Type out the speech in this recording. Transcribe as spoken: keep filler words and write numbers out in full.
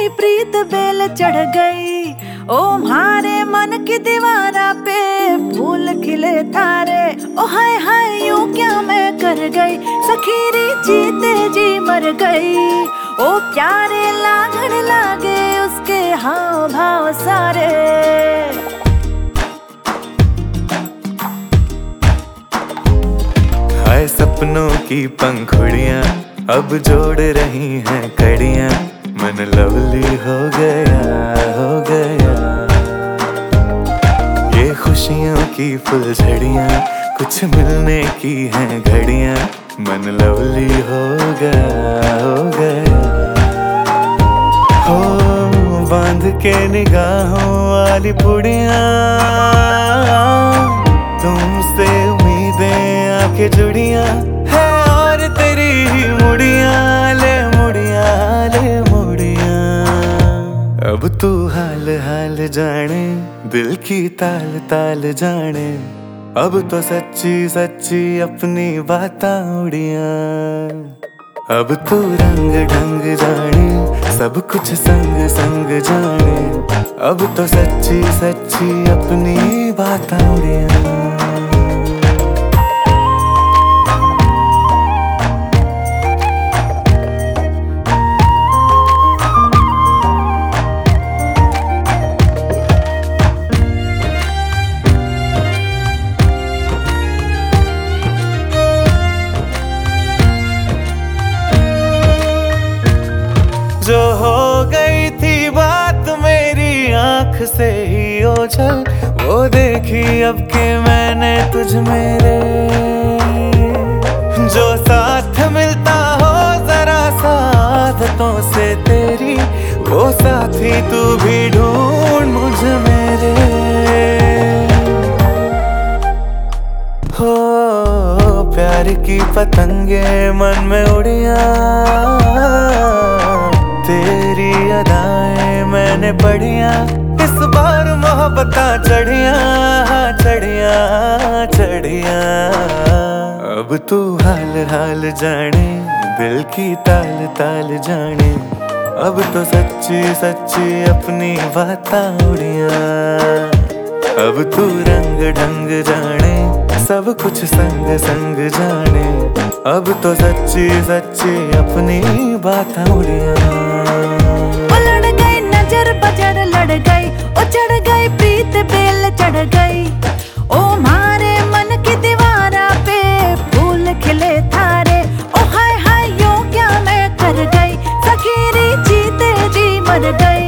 गई प्रीत बेल चढ़ गई। ओ मारे मन की दीवारा पे फूल खिले थारे। ओ हाय हाय यूं क्या मैं कर गई, सखीरी जीते जी मर गई। ओ प्यारे लागण लागे उसके हाव भाव सारे। हाय सपनों की पंखुड़ियां अब जोड़ रही हैं कड़ियां। मन लवली हो गया हो गया। ये खुशियों की फुलझड़ियां कुछ मिलने की हैं घड़ियां। मन लवली हो गया हो गया। हो बांध के निगाहों वाली पुड़ियां, तुमसे उम्मीदें आके जुड़ियां है। और तेरी ही मुड़ियां ले मुड़ियां ले मुड़ियां। अब तू हाल हाल जाने, दिल की ताल ताल जाने। अब तो सच्ची सच्ची अपनी बातां उड़ियां। अब तू रंग ढंग जाने, सब कुछ संग संग जाने। अब तो सच्ची सच्ची अपनी बातां उड़ियां। जो हो गई थी बात मेरी आंख से ही ओझल, वो देखी अब के मैंने तुझ मेरे। जो साथ मिलता हो जरा सादतों से तेरी, वो साथी तू भी ढूंढ मुझ मेरे। हो प्यार की पतंगे मन में उड़ियां, तेरी अदाएं मैंने पढ़िया। इस बार मोहब्बतां चढ़िया चढ़िया चढ़िया। अब तू हाल हाल जाने, दिल की ताल ताल जाने। अब तो सच्ची सच्ची अपनी बातां उड़ियां। अब तू रंग ढंग जाने, सब कुछ संग संग जाने। अब तो सच्ची सच्ची अपनी बातां उड़ियां। लड़ गई नजर बजर लड़ गई, ओ चढ़ गई प्रीत बेल चढ़ गई। ओ मारे मन की दीवारा पे फूल खिले थारे। ओ हाय हाय यूं क्या मैं कर गई, सखीरी जीते जी मर गई।